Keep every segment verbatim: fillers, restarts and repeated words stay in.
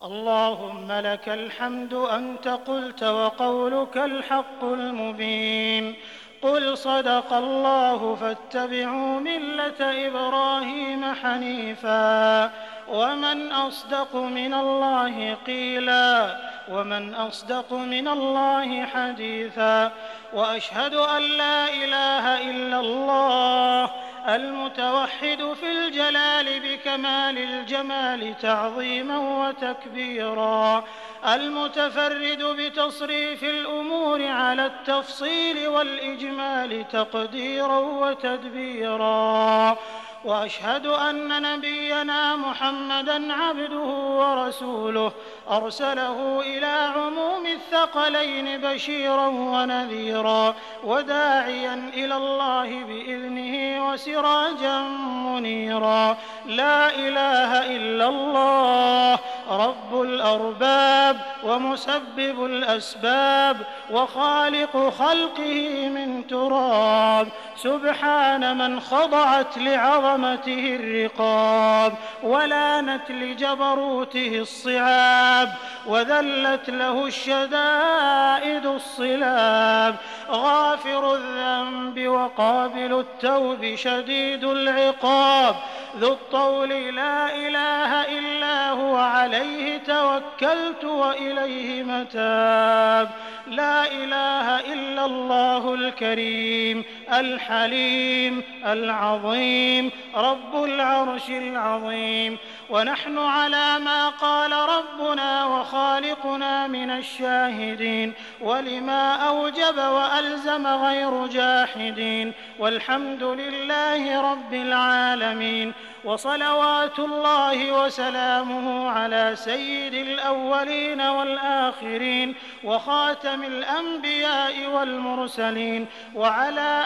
اللهم لك الحمد أنت قلت وقولك الحق المبين. قل صدق الله فاتبعوا ملة إبراهيم حنيفا ومن أصدق من الله قيلا ومن أصدق من الله حديثا. وأشهد أن لا إله إلا الله المتوحد في الجلال بكمال الجمال تعظيما وتكبيرا، المتفرد بتصريف الأمور على التفصيل والإجمال تقديرا وتدبيرا. وأشهد أن نبينا محمدًا عبده ورسوله أرسله إلى عموم الثقلين بشيرا ونذيرا وداعيا إلى الله بإذنه وسراجا منيرا. لا إله إلا الله رب الأرباب ومسبب الأسباب وخالق خلقه من تراب، سبحان من خضعت لعظمته الرقاب ولانت لجبروته الصعاب وذلت له الشدائد الصلاب. غافر الذنب وقابل التوب شديد العقاب ذو الطول لا إله إلا هو عليه توكلت وإليه متاب. لا إله إلا الله الكريم الحليم العظيم رب العرش العظيم. ونحن على ما قال ربنا وخالقنا من الشاهدين ولما أوجب وألزم غير جاحدين، والحمد لله رب العالمين. وصلوات الله وسلامه على سيد الأولين والآخرين وخاتم الأنبياء والمرسلين وعلى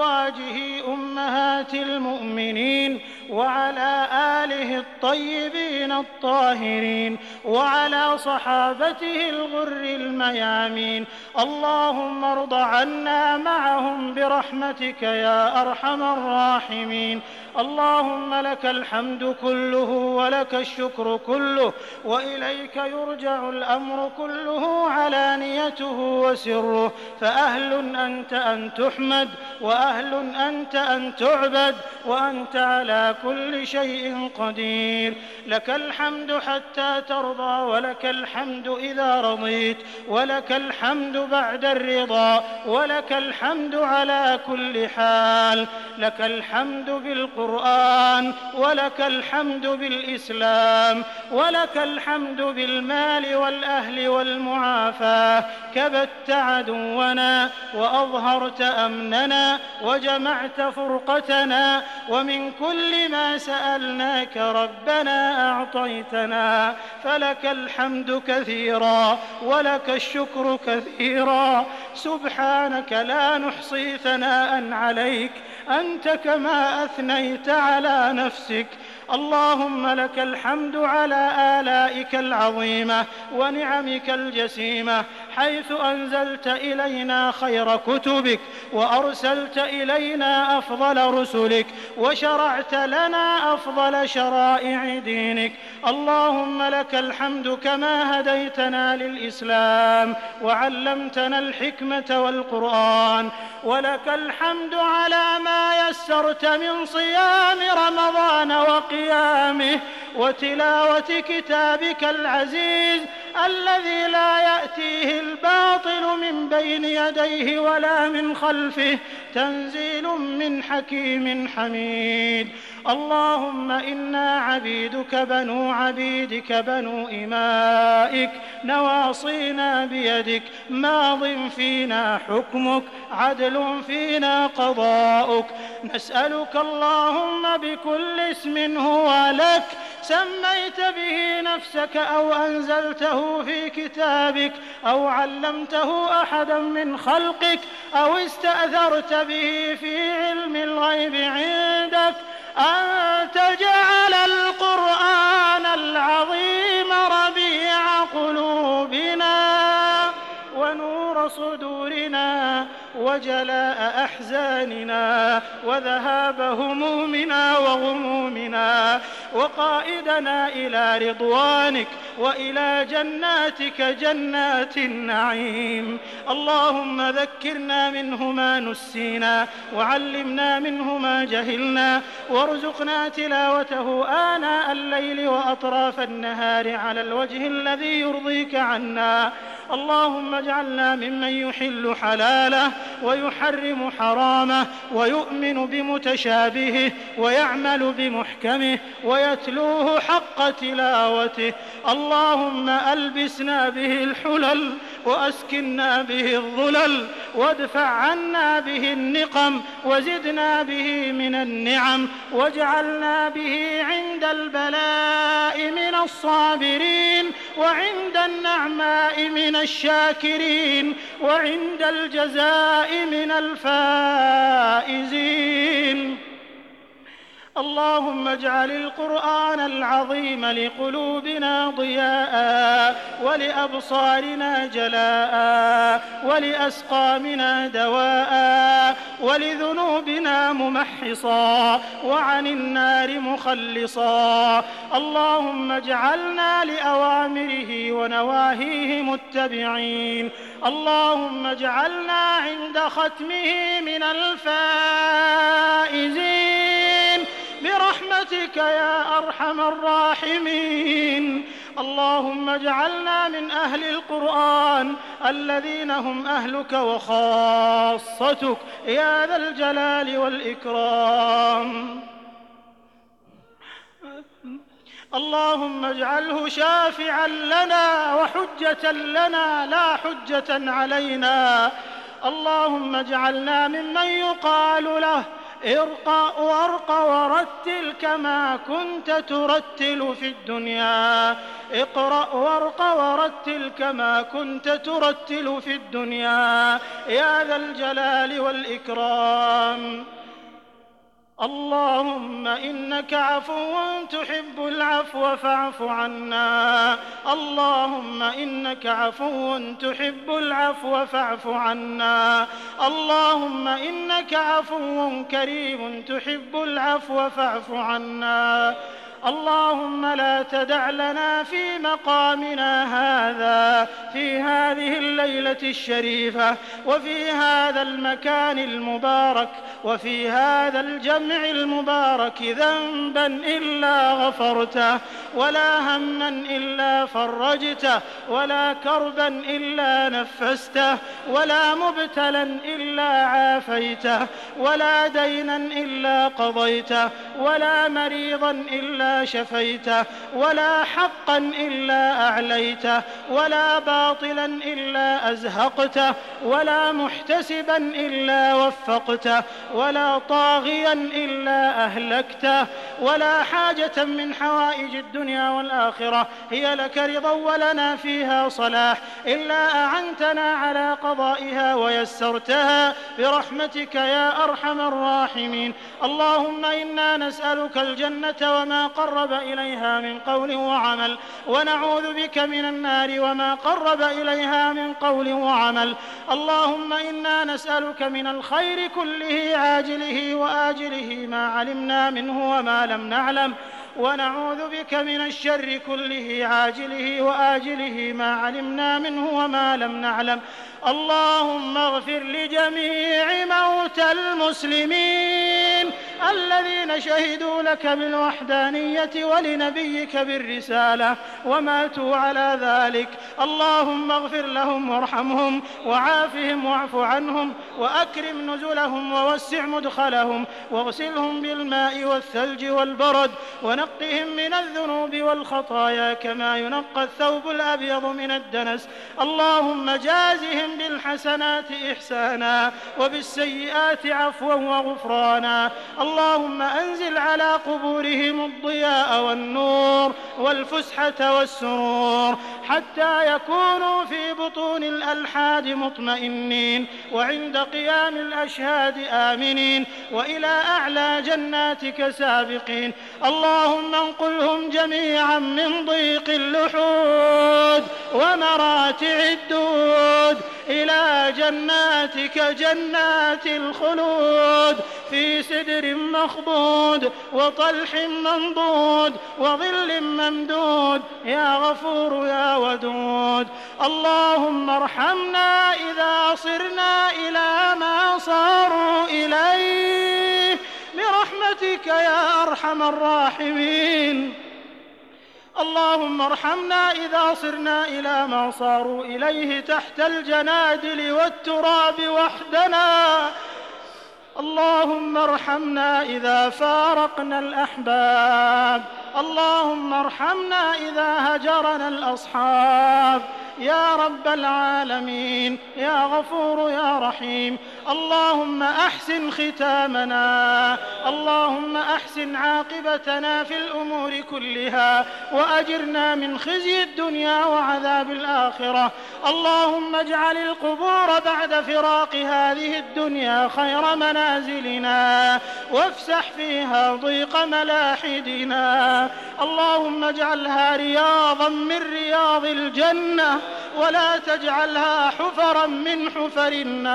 أزواجه أمهات المؤمنين وعلى آله الطيبين الطاهرين وعلى صحابته الغر الميامين. اللهم ارض عنا معهم برحمتك يا أرحم الراحمين. اللهم لك الحمد كله ولك الشكر كله وإليك يرجع الأمر كله علانيته وسره، فأهل أنت أن تحمد وأهل أنت أن تعبد وأنت على كل شيء قدير. لك الحمد حتى ترضى ولك الحمد إذا رضيت ولك الحمد بعد الرضا ولك الحمد على كل حال. لك الحمد بالقرآن ولك الحمد بالإسلام ولك الحمد بالمال والأهل والمعافاة. كبت عدونا وأظهرت أمننا وجمعت فرقتنا ومن كل ما سألناك ربنا أعطيتنا، فلك الحمد كثيرا ولك الشكر كثيرا. سبحانك لا نحصي ثناء عليك أنت كما أثنيت على نفسك. اللهم لك الحمد على آلائك العظيمة ونعمك الجسيمة، حيث أنزلت إلينا خير كتبك وأرسلت إلينا أفضل رسلك وشرعت لنا أفضل شرائع دينك. اللهم لك الحمد كما هديتنا للإسلام وعلمتنا الحكمة والقرآن، ولك الحمد على ما يسرت من صيام رمضان وقيامه وتلاوة كتابك العزيز الذي لا يأتيه الباطل من بين يديه ولا من خلفه، تنزيل من حكيم حميد. اللهم إنا عبيدك بنو عبيدك بنو إمائك نواصينا بيدك، ماض فينا حكمك عدل فينا قضاؤك. نسألك اللهم بكل اسم هو لك سميت به نفسك أو أنزلته في كتابك أو علمته أحدا من خلقك أو استأثرت به في علم الغيب عندك أن تجعل القرآن العظيم ربيع قلوبنا ونور صدورنا وجلاء أحزاننا وذهاب همومنا وغمومنا، وقائدنا إلى رضوانك وإلى جناتك جنات النعيم. اللهم ذكرنا منه ما نسينا وعلمنا منه ما جهلنا، وارزقنا تلاوته آناء الليل وأطراف النهار على الوجه الذي يرضيك عنا. اللهم اجعلنا ممن يحل حلاله ويحرم حرامه ويؤمن بمتشابهه ويعمل بمحكمه ويتلوه حق تلاوته. اللهم ألبسنا به الحلل وأسكنا به الظلل وادفع عنا به النقم وزدنا به من النعم، واجعلنا به عند البلاء من الصابرين، وعند النعماء من الشاكرين، وعند الجزاء من الفائزين. اللهم اجعل القرآن العظيم لقلوبنا ضياء ولأبصارنا جلاء ولأسقامنا دواء ولذنوبنا ممحصا وعن النار مخلصا. اللهم اجعلنا لأوامره ونواهيه متبعين. اللهم اجعلنا عند ختمه من الفائزين برحمتك يا أرحم الراحمين. اللهم اجعلنا من أهل القرآن الذين هم أهلك وخاصتك يا ذا الجلال والإكرام. اللهم اجعله شافعا لنا وحجة لنا لا حجة علينا. اللهم اجعلنا ممن يقال له ارقى وارقى ورتل كما كنت ترتل في الدنيا. اقرأ وارقى ورتل كما كنت ترتل في الدنيا يا ذا الجلال والإكرام. اللهم إنك عفو تحب العفو فاعف عنا. اللهم إنك عفو تحب العفو فاعف عنا. اللهم إنك عفو كريم تحب العفو فاعف عنا. اللهم لا تدع لنا في مقامنا هذا في هذه الليلة الشريفة وفي هذا المكان المبارك وفي هذا الجمع المبارك ذنبا إلا غفرته، ولا هما إلا فرجته، ولا كربا إلا نفسته، ولا مبتلا إلا عافيته، ولا دينا إلا قضيته، ولا مريضا إلا شفيته، ولا حقا إلا أعليته، ولا باطلا إلا أزهقته، ولا محتسبا إلا وفقته، ولا طاغيا إلا أهلكته، ولا حاجة من حوائج الدنيا والآخرة هي لك رضا ولنا فيها صلاح إلا أعنتنا على قضائها ويسرتها برحمتك يا أرحم الراحمين. اللهم إنا نسألك الجنة وما قرب إليها من قول وعمل، ونعوذ بك من النار وما قرب إليها من قول وعمل. اللهم إنا نسألك من الخير كله عاجله وآجله ما علمنا منه وما لم نعلم، ونعوذ بك من الشر كله عاجله وآجله ما علمنا منه وما لم نعلم. اللهم اغفر لجميع موتى المسلمين الذين شهدوا لك بالوحدانية ولنبيك بالرسالة وماتوا على ذلك. اللهم اغفر لهم وارحمهم وعافهم واعف عنهم وأكرم نزلهم ووسع مدخلهم واغسلهم بالماء والثلج والبرد ونقهم من الذنوب والخطايا كما ينقى الثوب الأبيض من الدنس. اللهم جازهم بالحسنات إحسانا وبالسيئات عفوا وغفرانا. اللهم أنزل على قبورهم الضياء والنور والفسحة والسرور حتى يكونوا في بطون الألحاد مطمئنين وعند قيام الأشهاد آمنين وإلى أعلى جناتك سابقين. اللهم انقلهم جميعا من ضيق اللحود ومراتع الدود إلى جناتك جنات الخلود في سدر مخضود وطلح منضود وظل ممدود يا غفور يا ودود. اللهم ارحمنا إذا صرنا إلى ما صاروا إليه برحمتك يا أرحم الراحمين. اللهم ارحمنا إذا صرنا إلى ما صاروا إليه تحت الجنادل والتراب وحدنا. اللهم ارحمنا إذا فارقنا الأحباب. اللهم ارحمنا إذا هجرنا الأصحاب يا رب العالمين يا غفور يا رحيم. اللهم أحسن ختامنا. اللهم أحسن عاقبتنا في الأمور كلها وأجرنا من خزي الدنيا وعذاب الآخرة. اللهم اجعل القبور بعد فراق هذه الدنيا خير منازلنا وافسح فيها ضيق ملاحدنا. اللهم اجعلها رياضا من رياض الجنة ولا تجعلها حفرا من حفر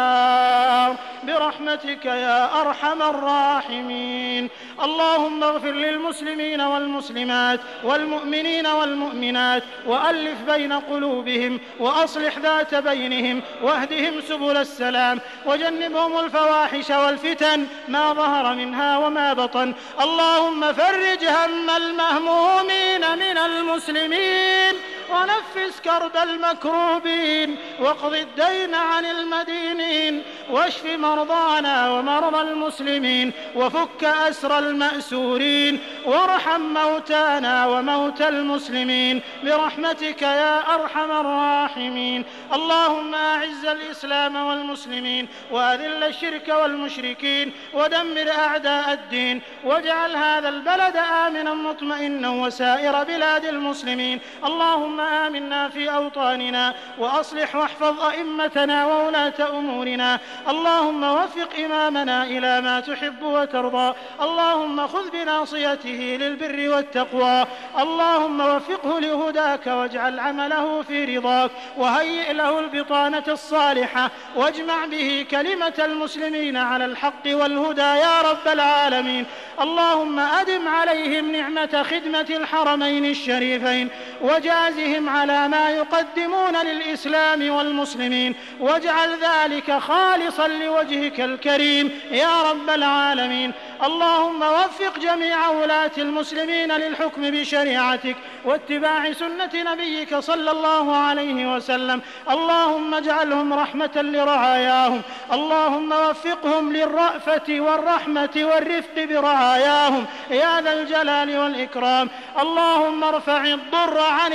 النار برحمتك يا أرحم الراحمين. اللهم اغفر للمسلمين والمسلمات والمؤمنين والمؤمنات وألف بين قلوبهم وأصلح ذات بينهم واهدهم سبل السلام وجنبهم الفواحش والفتن ما ظهر منها وما بطن. اللهم فرج هم المهمومين من المسلمين ونفس كرب المكروبين واقض الدين عن المدينين واشف مرضانا ومرضى المسلمين وفك أسر المأسورين وارحم موتانا وموتى المسلمين برحمتك يا أرحم الراحمين. اللهم أعز الإسلام والمسلمين وأذل الشرك والمشركين ودمر أعداء الدين واجعل هذا البلد آمنا مطمئنا وسائر بلاد المسلمين. اللهم آمنا في أوطاننا وأصلح واحفظ أئمتنا وولاة أمورنا. اللهم وفق إمامنا إلى ما تحب وترضى. اللهم خذ بناصيته للبر والتقوى. اللهم وفقه لهداك واجعل عمله في رضاك وهيئ له البطانة الصالحة واجمع به كلمة المسلمين على الحق والهدى يا رب العالمين. اللهم أدم عليهم نعمة خدمة الحرمين الشريفين وجازهم على ما يقدمون للإسلام والمسلمين واجعل ذلك خالصا لوجهك الكريم يا رب العالمين. اللهم وفق جميع ولاة المسلمين للحكم بشريعتك واتباع سنة نبيك صلى الله عليه وسلم. اللهم اجعلهم رحمة لرعاياهم. اللهم وفقهم للرأفة والرحمة والرفق برعاياهم يا ذا الجلال والإكرام. اللهم ارفع الضر عن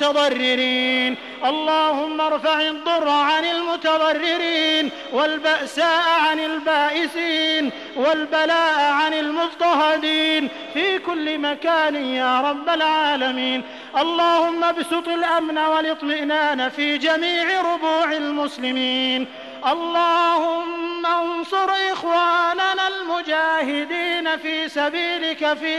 المتضررين. اللهم ارفع الضر عن المتضررين والبأساء عن البائسين والبلاء عن المضطهدين في كل مكان يا رب العالمين. اللهم ابسط الأمن والاطمئنان في جميع ربوع المسلمين. اللهم انصر إخواننا المجاهدين في سبيلك في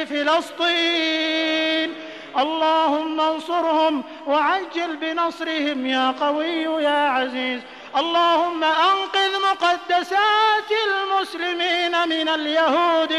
فلسطين. اللهم انصرهم وعجل بنصرهم يا قوي يا عزيز. اللهم أنقذ مقدسات المسلمين من اليهود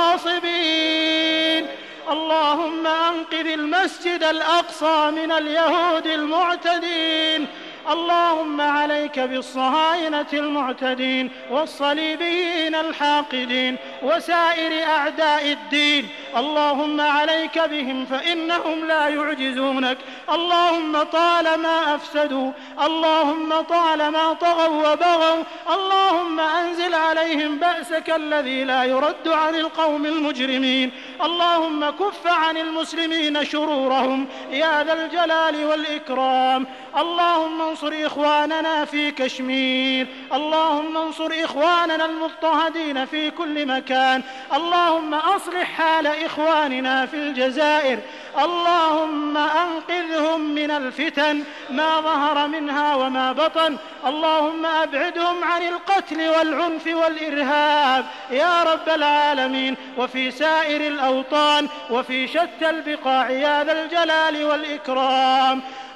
الغاصبين. اللهم أنقذ المسجد الأقصى من اليهود المعتدين. اللهم عليك بالصهاينة المعتدين والصليبيين الحاقدين وسائر أعداء الدين. اللهم عليك بهم فإنهم لا يعجزونك. اللهم طالما أفسدوا، اللهم طالما طغوا وبغوا، اللهم أنزل عليهم بأسك الذي لا يرد عن القوم المجرمين. اللهم كف عن المسلمين شرورهم يا ذا الجلال والإكرام. اللهم انصر إخواننا في كشمير. اللهم انصر إخواننا المضطهدين في كل مكان. اللهم أصلح حال إخواننا في الجزائر. اللهم أنقذهم من الفتن ما ظهر منها وما بطن. اللهم أبعدهم عن القتل والعنف والإرهاب يا رب العالمين، وفي سائر الأوطان وفي شتى البقاع يا ذا الجلال والإكرام.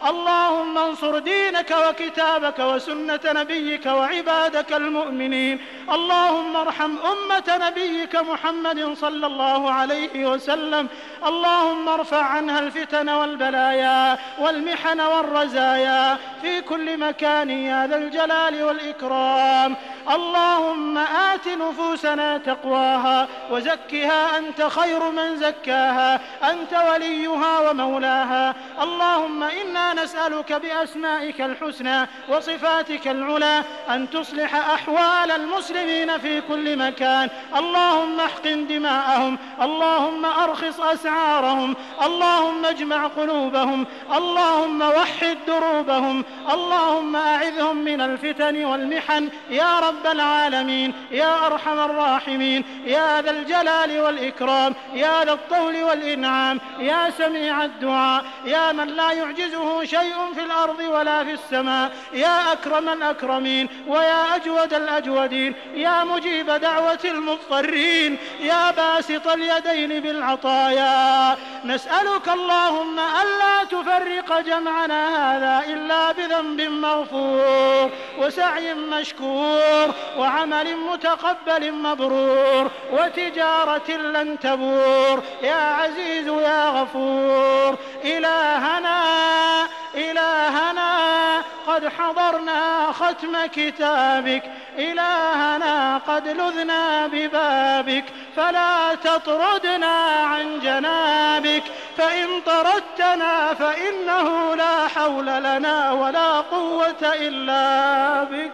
اللهم انصر دينك وكتابك وسنة نبيك وعبادك المؤمنين. اللهم ارحم أمة نبيك محمد صلى الله عليه وسلم. اللهم ارفع عنها الفتن والبلايا والمحن والرزايا في كل مكان يا ذا الجلال والإكرام. اللهم آت نفوسنا تقواها وزكها أنت خير من زكاها، أنت وليها ومولاها. اللهم إنا نسألك بأسمائك الحسنى وصفاتك العلى أن تصلح أحوال المسلمين في كل مكان. اللهم احقن دماءهم، اللهم أرخص أسعارهم، اللهم اجمع قلوبهم، اللهم وحد دروبهم، اللهم أعذهم من الفتن والمحن يا رب العالمين يا أرحم الراحمين يا ذا الجلال والإكرام يا ذا الطول والإنعام يا سميع الدعاء يا من لا يعجزه شيء في الأرض ولا في السماء يا أكرم الأكرمين ويا أجود الأجودين يا مجيب دعوة المضطرين يا باسط اليدين بالعطايا. نسألك اللهم ألا تفرق جمعنا هذا إلا بذنب مغفور وسعي مشكور وعمل متقبل مبرور وتجارة لن تبور يا عزيز يا غفور. إلهنا إلهنا قد حضرنا ختم كتابك، إلهنا قد لذنا ببابك، فلا تطردنا عن جنابك، فإن طردتنا فإنه لا حول لنا ولا قوة إلا بك.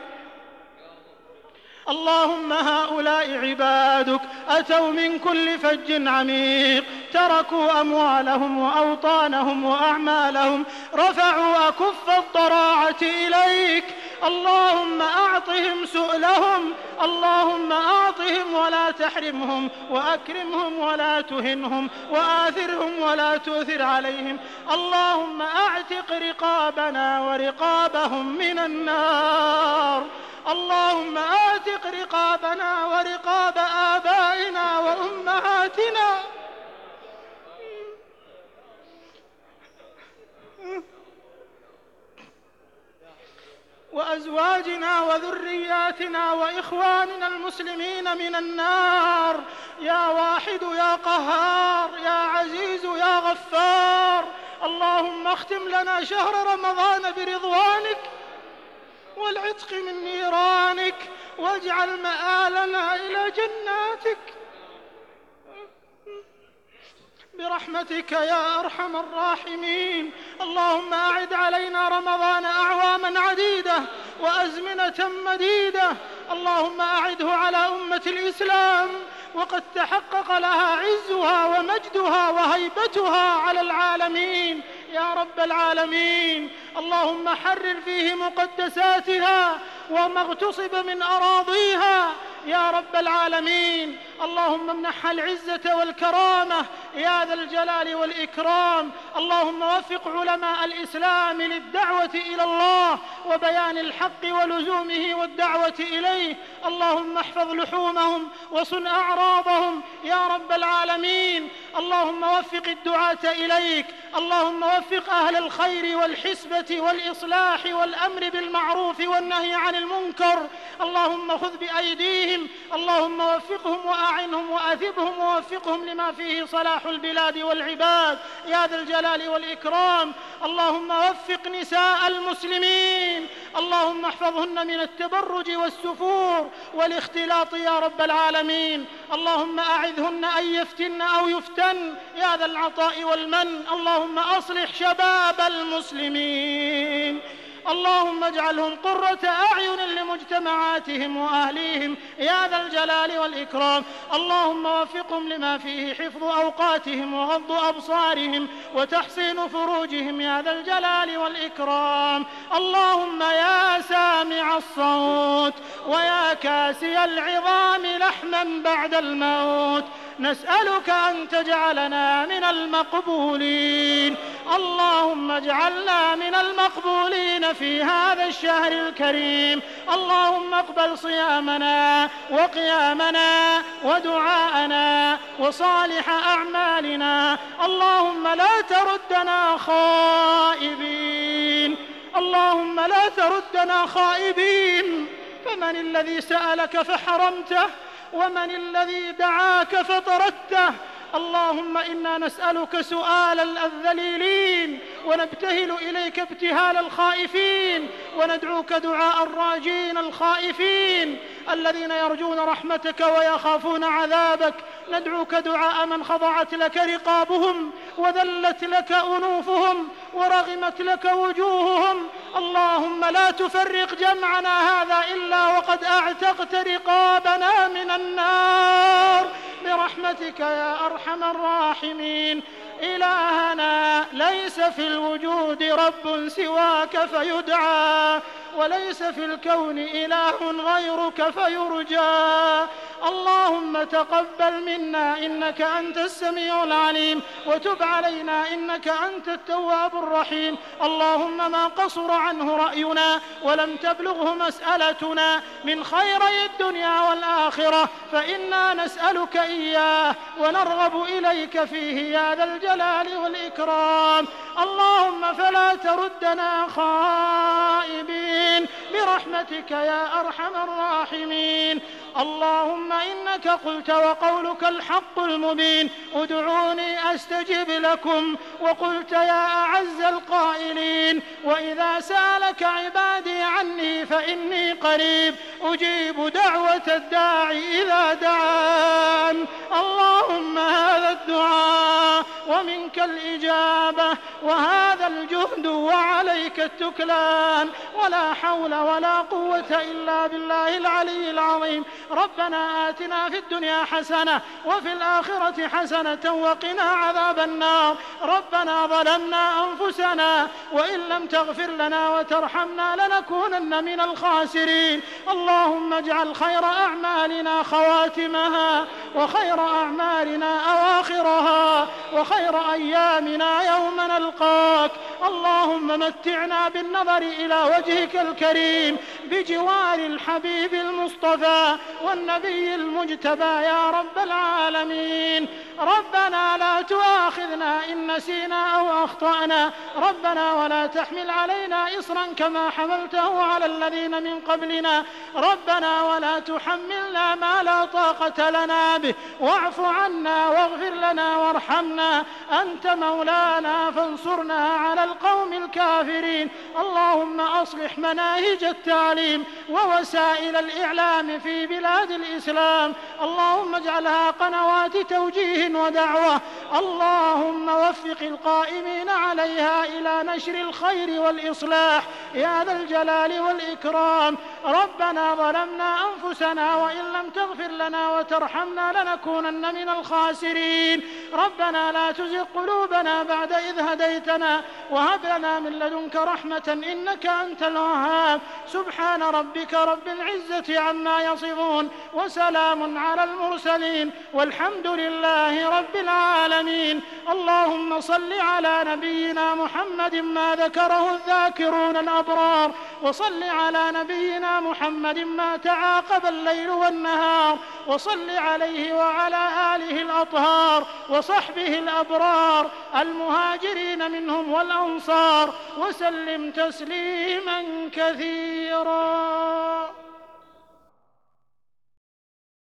اللهم هؤلاء عبادك أتوا من كل فج عميق، تركوا أموالهم وأوطانهم وأعمالهم، رفعوا أكف الضراعة إليك. اللهم أعطهم سؤلهم، اللهم أعطهم ولا تحرمهم، وأكرمهم ولا تهنهم، وآثرهم ولا تؤثر عليهم. اللهم أعتق رقابنا ورقابهم من النار. اللهم آتق رقابنا ورقاب آبائنا وأمهاتنا وأزواجنا وذرياتنا وإخواننا المسلمين من النار يا واحد يا قهار يا عزيز يا غفار. اللهم اختم لنا شهر رمضان برضوانك والعتق من نيرانك، واجعل مآلنا إلى جناتك برحمتك يا أرحم الراحمين. اللهم أعد علينا رمضان أعواما عديدة وأزمنة مديدة. اللهم أعده على أمة الإسلام وقد تحقق لها عزها ومجدها وهيبتها على العالمين يا رب العالمين. اللهم حرر فيه مقدساتها وما اغتصب من أراضيها يا رب العالمين. اللهم امنحها العزة والكرامة يا ذا الجلال والإكرام. اللهم وفق علماء الإسلام للدعوة إلى الله وبيان الحق ولزومه والدعوة إليه. اللهم احفظ لحومهم وصن أعراضهم يا رب العالمين. اللهم وفق الدعاة إليك، اللهم وفق أهل الخير والحسبة والإصلاح والأمر بالمعروف والنهي عن المنكر. اللهم خذ بأيديهم، اللهم وفقهم وأعنهم وأثبهم ووفقهم لما فيه صلاح البلاد والعباد يا ذا الجلال والإكرام. اللهم وفق نساء المسلمين، اللهم احفظهن من التبرج والسفور والاختلاط يا رب العالمين. اللهم أعذهن أن يفتن أو يفتن يا ذا العطاء والمن. اللهم أصلح شباب المسلمين، اللهم اجعلهم قرة أعين لمجتمعاتهم وأهليهم يا ذا الجلال والإكرام. اللهم وفقهم لما فيه حفظ أوقاتهم وغض أبصارهم وتحصين فروجهم يا ذا الجلال والإكرام. اللهم يا سامع الصوت ويا كاسي العظام لحما بعد الموت، نسألك أن تجعلنا من المقبولين. اللهم اجعلنا من المقبولين في هذا الشهر الكريم. اللهم اقبل صيامنا وقيامنا ودعاءنا وصالح أعمالنا. اللهم لا تردنا خائبين، اللهم لا تردنا خائبين. فمن الذي سألك فحرمته؟ ومن الذي دعاك فطردته؟ اللهم إنا نسألك سؤال الذليلين ونبتهل إليك ابتهال الخائفين، وندعوك دعاء الراجين الخائفين الذين يرجون رحمتك ويخافون عذابك. ندعوك دعاء من خضعت لك رقابهم وذلت لك أنوفهم ورغمت لك وجوههم. اللهم لا تفرق جمعنا هذا إلا وقد أعتقت رقابنا من النار برحمتك يا أرحم الراحمين. إلهنا ليس في الوجود رب سواك فيدعى، وليس في الكون إله غيرك فيرجى. اللهم تقبل منا إنك أنت السميع العليم، وتب علينا إنك أنت التواب الرحيم. اللهم ما قصر عنه رأينا ولم تبلغه مسألتنا من خيري الدنيا والآخرة فإنا نسألك إياه ونرغب إليك فيه يا ذا الجلال والإكرام. اللهم فلا تردنا خائبين برحمتك يا أرحم الراحمين. اللهم إنك قلت وقولك الحق المبين ادعوني أستجب لكم، وقلت يا أعز القائلين وإذا سألك عبادي عني فإني قريب أجيب دعوة الداعي إذا دعان. اللهم هذا الدعاء ومنك الإجابة وهذا الجهد وعليك التكلان، ولا حول ولا قوة إلا بالله العلي العظيم. ربنا آتنا في الدنيا حسنة وفي الآخرة حسنة وقنا عذاب النار. ربنا ظلمنا أنفسنا وإن لم تغفر لنا وترحمنا لنكونن من الخاسرين. اللهم اجعل خير أعمالنا خواتمها وخير أعمالنا أواخرها وخير أيامنا يوم نلقاك. اللهم متعنا بالنظر إلى وجهك الكريم بجوار الحبيب المصطفى والنبي المجتبى يا رب العالمين. ربنا لا تؤاخذنا إن نسينا أو أخطأنا. ربنا ولا تحمل علينا إصرا كما حملته على الذين من قبلنا. ربنا ولا تحملنا ما لا طاقة لنا به. واعف عنا واغفر لنا وارحمنا، أنت مولانا فانصرنا على القوم الكافرين. اللهم أصلح مناهج التعليم ووسائل الإعلام في بلاد الإسلام. اللهم اجعلها قنوات توجيه ودعوة. اللهم وفق القائمين عليها إلى نشر الخير والإصلاح يا ذا الجلال والإكرام. ربنا ظلمنا أنفسنا وإن لم تغفر لنا وترحمنا لنكونن من الخاسرين. ربنا لا تزغ قلوبنا بعد إذ هديتنا وهب لنا من لدنك رحمة إنك أنت الوهاب. سبحان ربك رب العزة عما يصفون وسلام على المرسلين والحمد لله رب العالمين. اللهم صل على نبينا محمد ما ذكره الذاكرون الأبرار، وصل على نبينا محمد ما تعاقب الليل والنهار، وصل عليه وعلى آله الأطهار وصحبه الأبرار المهاجرين منهم والأنصار، وسلم تسليما كثيرا.